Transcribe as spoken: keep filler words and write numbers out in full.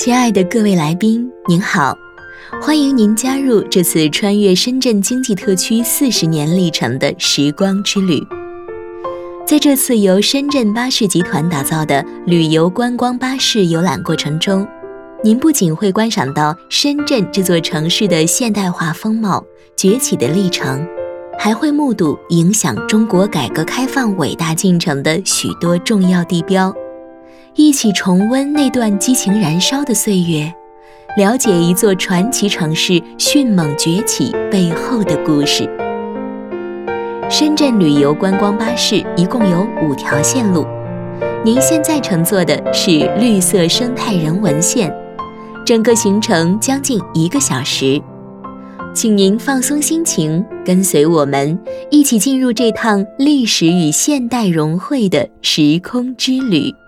亲爱的各位来宾，您好，欢迎您加入这次穿越深圳经济特区四十年历程的时光之旅。在这次由深圳巴士集团打造的旅游观光巴士游览过程中，您不仅会观赏到深圳这座城市的现代化风貌、崛起的历程，还会目睹影响中国改革开放伟大进程的许多重要地标，一起重温那段激情燃烧的岁月，了解一座传奇城市迅猛崛起背后的故事。深圳旅游观光巴士一共有五条线路，您现在乘坐的是绿色生态人文线，整个行程将近一个小时。请您放松心情，跟随我们一起进入这趟历史与现代融汇的时空之旅。